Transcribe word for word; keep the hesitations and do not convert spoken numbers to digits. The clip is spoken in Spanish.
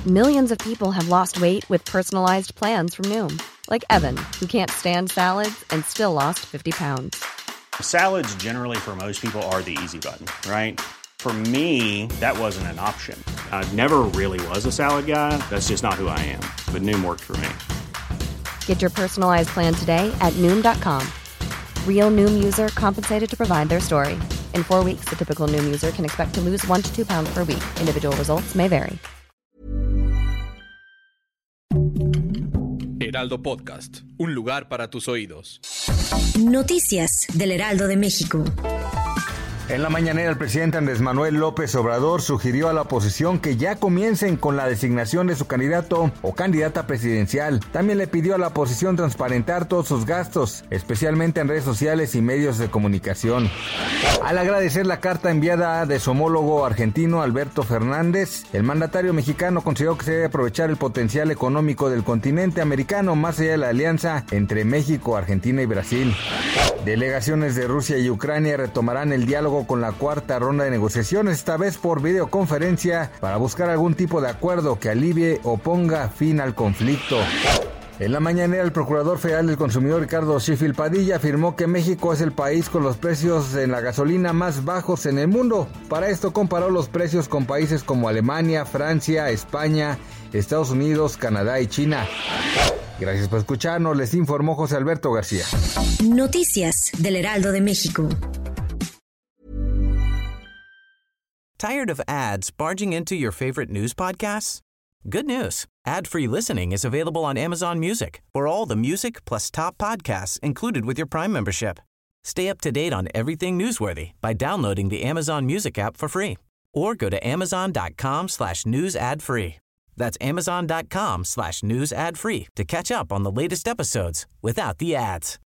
Millions of people have lost weight with personalized plans from Noom. Like Evan, who can't stand salads and still lost fifty pounds. Salads generally for most people are the easy button, right? For me, that wasn't an option. I never really was a salad guy. That's just not who I am. But Noom worked for me. Get your personalized plan today at Noom dot com. Real Noom user compensated to provide their story. In four weeks, the typical Noom user can expect to lose one to two pounds per week. Individual results may vary. Heraldo Podcast, un lugar para tus oídos. Noticias del Heraldo de México. En la mañanera, el presidente Andrés Manuel López Obrador sugirió a la oposición que ya comiencen con la designación de su candidato o candidata presidencial. También le pidió a la oposición transparentar todos sus gastos, especialmente en redes sociales y medios de comunicación. Al agradecer la carta enviada de su homólogo argentino Alberto Fernández, el mandatario mexicano consideró que se debe aprovechar el potencial económico del continente americano más allá de la alianza entre México, Argentina y Brasil. Delegaciones de Rusia y Ucrania retomarán el diálogo con la cuarta ronda de negociaciones, esta vez por videoconferencia, para buscar algún tipo de acuerdo que alivie o ponga fin al conflicto. En la mañanera, el Procurador Federal del Consumidor Ricardo Sheffield Padilla afirmó que México es el país con los precios en la gasolina más bajos en el mundo. Para esto comparó los precios con países como Alemania, Francia, España, Estados Unidos, Canadá y China. Gracias por escucharnos, les informó José Alberto García. Noticias del Heraldo de México. Tired of ads barging into your favorite news podcasts? Good news. Ad-free listening is available on Amazon Music for all the music plus top podcasts included with your Prime membership. Stay up to date on everything newsworthy by downloading the Amazon Music app for free or go to amazon.com slash news ad free. That's amazon.com slash news ad free to catch up on the latest episodes without the ads.